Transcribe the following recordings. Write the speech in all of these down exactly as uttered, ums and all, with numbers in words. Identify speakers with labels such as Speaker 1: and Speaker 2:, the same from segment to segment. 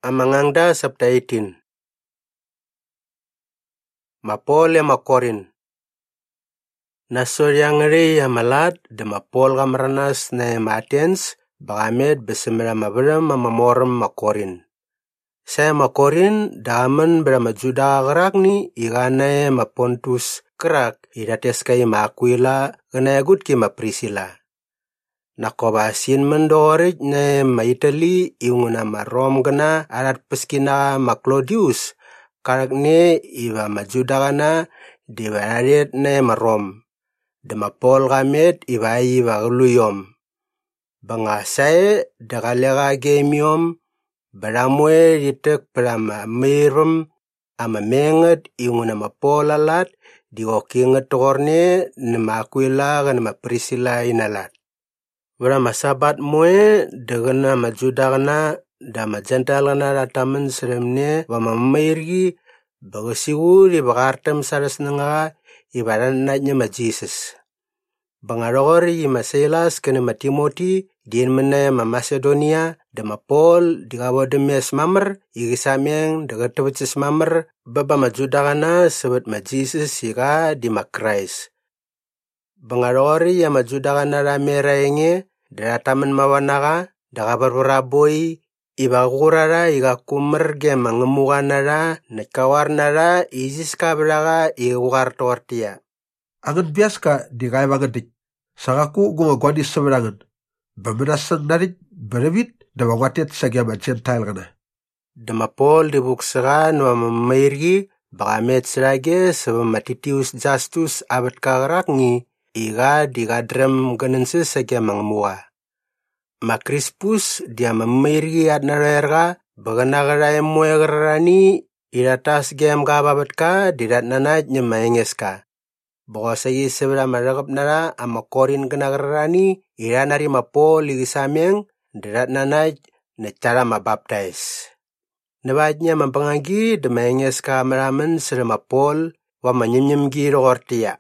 Speaker 1: Amangangda sabda eighteen. Mapol ya makorin. Nasor yang ngeri ya malat de mapol kamranas na matens bagamed besemra mabram mamorem makorin. Saya makorin daman berama juda kerak ni igana mapontus kerak idates kay makwila kena gut ki maprisila. Nakobasin mendorit na maitali iunguna marom gana arat peskina maklodius karak ne iba majuda kana diwararit na marom. Demapol kamet iba iba gluyom. Bangasay dakalega gemiom baramwe ritek prama mirum ama menget iunguna mapola lat diokinget torne nemakwila kana maprisila inalat. Brama sabat mwe degana majuda kana da majantal kana ratamen seremne wa mamirgi bagasigu di bakartem saras nenga ibaran najnya ma Jesus. Bangarori ma Silas kana ma Timothy din mena ma Macedonia da ma Paul di gawa demes mamer igisameng da gatawitsis mamer baba majuda kana sebut ma Jesus siga di ma Christ. Bangarori ya majuda kana ramera enge da ratamen mawanaga da gabaruraboi iba gurara iga kumer ge mangemuganara na kawarnara isis kabraga iugar tortia.
Speaker 2: Angan biaska di kaya magadik. Sakaku gunga gwadis seberangan. Baminasang narik berewit da magwatit sa gyaman Gentile kana.
Speaker 1: Dama Paul di buksara no mamirgi bagamet serage sebab matitius justus abad kagarak ngi iga di gadrem ganensis sa gyamang mua. Ma Crispus dia mamirgi at narerga baganagara emwe garani iratas gem gababat ka didat nanaj nyemaenges ka. Bawa sayi sebra maragap nara ama korin ganagarani iranari ma Paul igisameng didat nanaj na cara ma baptize. Nabajnya mampangangi demaenges ka maramen sera ma Paul wa manyemnyem gi rogortia.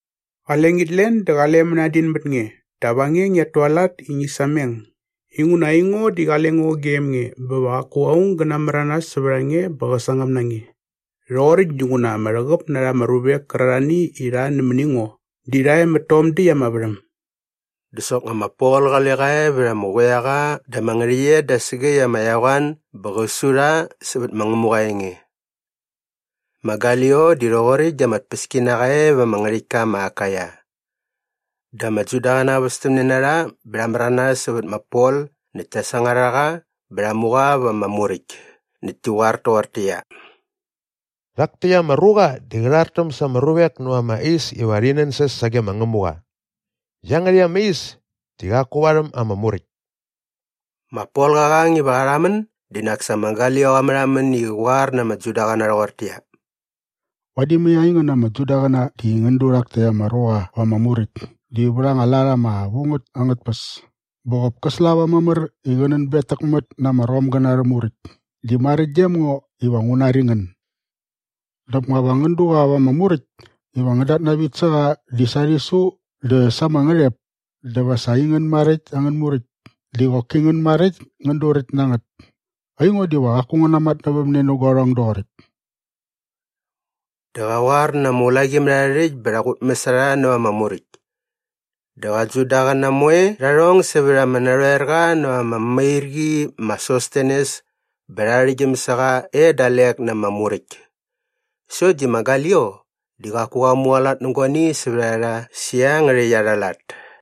Speaker 3: Alengit len de galem nadin betnge tabange nya toalat ingi sameng. Inguna ingo di galengo gemnge bawa kuaung ganamranas seberange bagasangam nange. Rorit junguna maragap nara marube karani ira nemeningo. Dirai metom di amabram.
Speaker 1: Desok ngama Paul kalekay beramuweaka da mangriye da sige ya mayawan bagasura sebut mangemukaenge. Magalio di rogori jamat peskina kae ba mangrika maakaya. Da majudana bastum nara beramrana sebut ma Paul nitasangaraka beramuka ba mamurik. Nitiwarto wartia.
Speaker 4: Raktia maruga digelartem sa maruwek nua mais iwarinen ses sage mangemuka. Jangan dia mais digakuwarem ama murik.
Speaker 1: Ma Paul kakang ibaramen dinaksa Magalio amramen iwar na majudana wartia.
Speaker 3: Wadi miyainga na majuda kana di ngendurak te maroa wa mamurik. Di berang alara ma wungut anget pas. Bokop keslawa mamer iganan betak met na marom ganar murik. Di mari jem ngo iwang unaringen. Dap ngawang ngendu wa mamurik. Iwang edat na bitsa di sarisu de sama ngerep. De wasaingan marit angan murik. Di wakingan marit ngendurit nangat. Ayungo di wa aku nganamat na bamneno gorong dorit.
Speaker 1: Dawar na mulagi mrarit berakut mesra no mamurik. Dawa judaga na mwe rarong sebera manarerga no mamirgi masostenes berarigim saka e dalek na mamurik. So di Magalio digakuwa mualat nungkwani sebera siang reyaralat.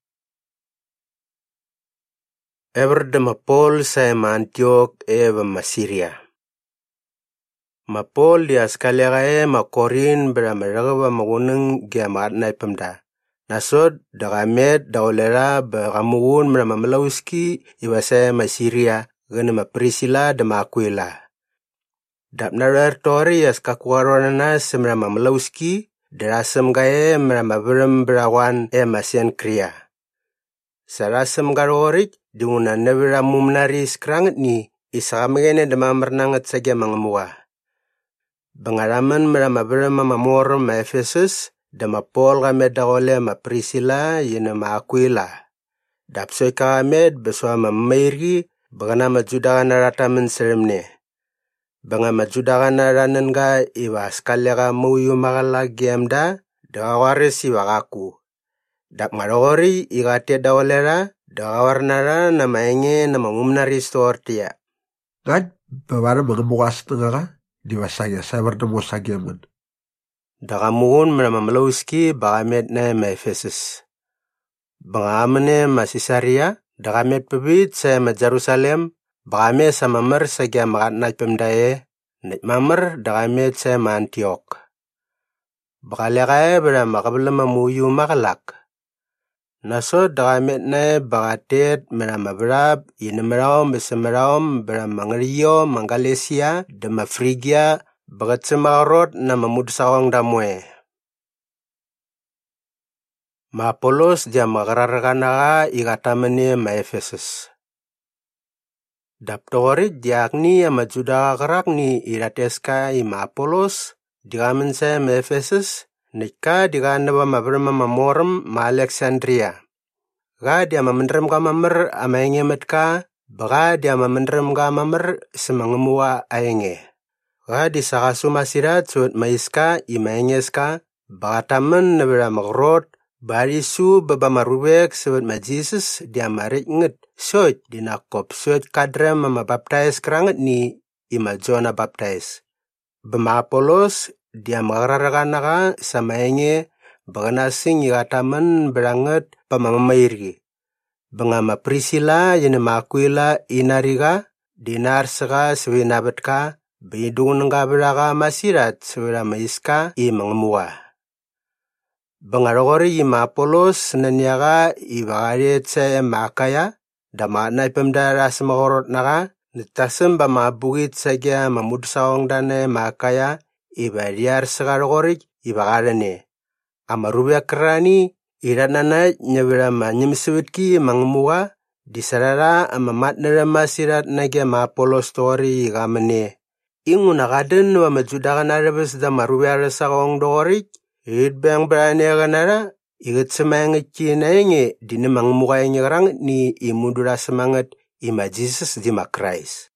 Speaker 1: Ever de ma Paul sa ma Antioch eva ma Syria. Ma Paul di askalera e ma Korin bera maragaba maguneng giamat na ipamda. Nasod dagamet daolera beramugun mera mamelauski iwasa ma Syria gana ma Priscilla da ma Aquila. Dap narer tori askakuarona semera mamelauski derasem gae mera maberem berawan e ma Senkria. Sarasem garorik dinguna nebera mumnari skranget ni isakamegene da mamernangat saja mangemua. Bangaraman mera maberem mamamor ma Efesus da ma Paul gamed daole ma Priscilla yena ma Aquila. Dap soy kamed beswa ma Mairi bagana ma Juda na ratamen seremne. Banga majudagana ranan ga iwa skalega muyu magala gemda da waris iwa gaku. Dak marogori iga te dawalera da warnara na maenge na mamumnari stortia.
Speaker 2: Gad bawara mga mukas na nga di wasaya sa warna mo sa geman.
Speaker 1: Daga mugun mena mamalawski bagamet na ma Efesus. Bangamane ma Sisaria, daga met pabit sa ma Jerusalem, bagame sa mamar sa gya magat na pemdaye, net mamar daga met sa ma Antioch. Bakalekay bera makabala mamuyu makalak. Naso daga met na bagatet mena mabrab, inamerawam besemerawam bera mangriyo mangalesia, dama Frigia, bagat semarot na mamudsawang damwe. Ma Apolos dia magararaganaga igatamani ma Efesus. Daptorit diakni ama Juda karakni irateska ima Apolos digamen sa ma Efesus nika diganaba mabrama mamoram ma Alexandria. Ga dia mamendrem ka mamer ama engemet ka baga dia mamendrem ka mamer semangemua aenge. Ga disakasu masirat suat maiska ima engeska baga tamen nabira magrot barisu baba marubek sebut ma Jesus dia marik nget soj dinakop soj kadra mama baptize keranget ni ima Jona baptize. Bama Apolos dia magararakanaka sama enge baganasing igatamen beranget pamamairgi. Bangama Priscilla yene makuila inariga dinar sega sewinabetka bidungun nga beraga masirat sewira maiska i mangemua. Bangarogori ima Apolos nanyaga ibagaret sa makaya dama na ipemdara sa magorot naga nitasem ba mabugit sa gya mamudsawang dana makaya ibariar sa garogorik ibagarane. Amarubya kerani iranana nyabira manyimsewitki mangemuga disarara amamat nara masirat na gya ma Apolos tori igamane. Ingu nagaden wa majudagan arabes da marubya sa gawang dogorik It bang brane ganara igat semangat kinaenge dinamang mukha niya karang ni imudura semangat ima Jesus di ma Christ.